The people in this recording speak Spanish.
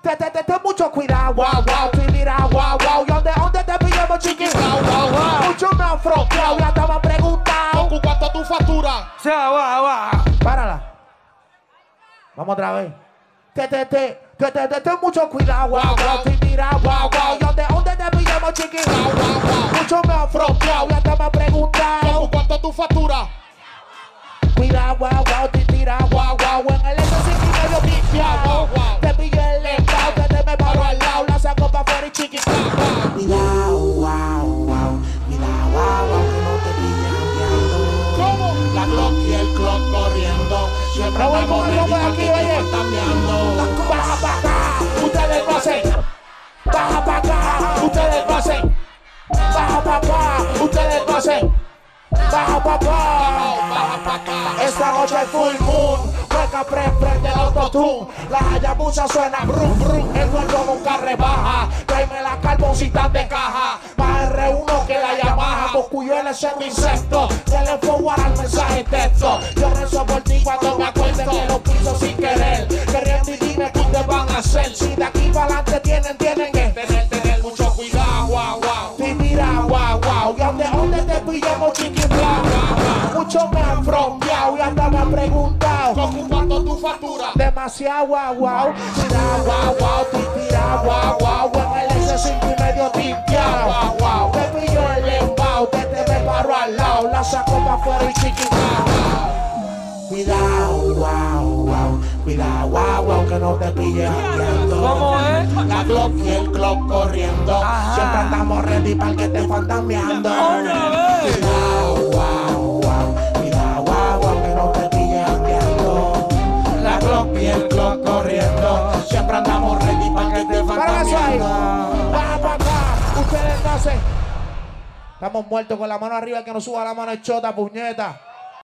Ten mucho cuidado, wow, wow. Tú mira, wow, wow. ¿Y dónde te pillamos, chiqui? Wow, wow, wow. Muchos me han fronteado, ya te me han preguntado. ¿Cuánto tu factura? Wow, wow. Párala. Vamos otra vez. Ten mucho cuidado, wow, wow. Tú mira, wow, wow. ¿Y dónde te pillamos, chiqui? Wow, wow, wow. Muchos me han fronteado, ya te me han preguntado. ¿Cuánto tu factura? Cuidado, wow, wow, te tira, wow, wow. En el S5 medio pifiado. Te pillo el lentao, que te me paro al lado. La saco pa' fuera y chiqui. Cuidado, wow, wow. Cuidado, wow, wow, que no te pillen cambiando. ¿Cómo? La Glock y el clock corriendo. Siempre No voy andamos con el ready nombre pa' aquí, que te oye. faltan meando. Baja pa' acá, ustedes lo hacen. Baja pa' acá, ustedes lo hacen. Baja pa' acá, ustedes lo hacen. Baja pa' acá. Esta noche es full moon. Hueca prende el autotune. La Hayabusa suena brum brum. El cuerpo nunca rebaja. Tráeme la carboncita de caja. Más R1 que la Yamaha. Boscuyuela es un insecto. Dele forward al mensaje texto. Yo rezo por ti cuando me acuerde que lo piso sin querer. Queriendo y dime qué te van a hacer. Si de aquí para adelante tienen que Tener mucho cuidado, wow, wow. y mira, wow, wow. ¿Y dónde te pillamos, chiqui? Muchos me han fronteado y hasta me han preguntado. ¿Cuánto tu factura? Demasiado, wow, wow. Mira, wow, wow. Te tira, wow, wow. En el S5 y medio timpiado. Wow, wow. Te pillo el embao, te me paro al lado. La saco pa' afuera y chiqui, wow. Cuidado, wow, wow. Cuidado, wow, wow, que no te pilles jangueando. ¿Cómo es? La Glock y el clock corriendo. Ajá. Siempre andamos ready para que te fantameando. ¡Otra vez! Cuidado, wow, wow. Cuidado, wow, wow, que no te pilles jangueando. La Glock y el clock corriendo. Siempre andamos ready para que te fantameando. Baja para acá, ustedes no hacen. Estamos muertos con la mano arriba, el que nos suba la mano es chota, puñeta.